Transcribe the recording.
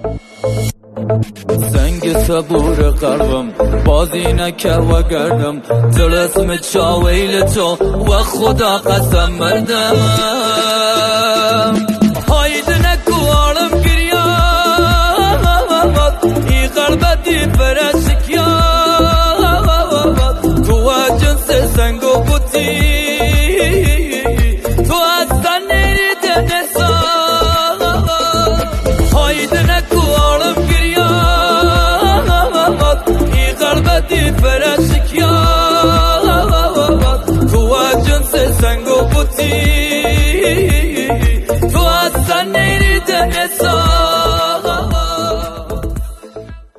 سنگ صبور قلبم بازی نکه و گردم جلسم چاویل تو و خدا قسم مردم هاید نکو عالم گریاد ای قلبتی فرشکیاد تو جنس سنگ و بوتی تو اصلا نیده نسان هاید نکو عالم قلبتی فرشکیاد تو جنس سنگ و بوتی تو اصلا نیده